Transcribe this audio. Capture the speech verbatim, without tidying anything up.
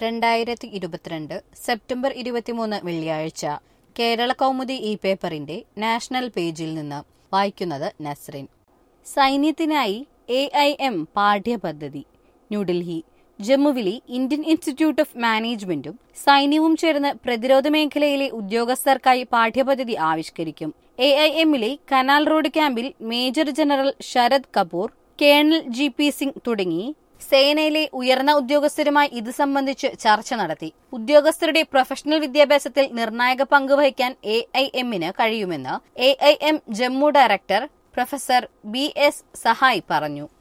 രണ്ടായിരത്തി ഇരുപത്തിരണ്ട് സെപ്റ്റംബർ ഇരുപത്തിമൂന്ന് വെള്ളിയാഴ്ച കേരള കൗമുദി ഈ പേപ്പറിന്റെ നാഷണൽ പേജിൽ നിന്ന് വായിക്കുന്നത് നസ്രിൻ. സൈന്യത്തിനായി എ ഐ എം പാഠ്യപദ്ധതി. ന്യൂഡൽഹി. ജമ്മുവിലെ ഇന്ത്യൻ ഇൻസ്റ്റിറ്റ്യൂട്ട് ഓഫ് മാനേജ്മെന്റും സൈന്യവും ചേർന്ന് പ്രതിരോധ മേഖലയിലെ ഉദ്യോഗസ്ഥർക്കായി പാഠ്യപദ്ധതി ആവിഷ്കരിക്കും. എ ഐ എമ്മിലെ കനാൽ റോഡ് ക്യാമ്പിൽ major general Sharat Kapoor, colonel G P Singh തുടങ്ങി സേനയിലെ ഉയർന്ന ഉദ്യോഗസ്ഥരുമായി ഇത് സംബന്ധിച്ച് ചർച്ച നടത്തി. ഉദ്യോഗസ്ഥരുടെ പ്രൊഫഷണൽ വിദ്യാഭ്യാസത്തിൽ നിർണായക പങ്ക് വഹിക്കാൻ എ ഐ എമ്മിന് കഴിയുമെന്ന് A I M Jammu director professor B S Sahay പറഞ്ഞു.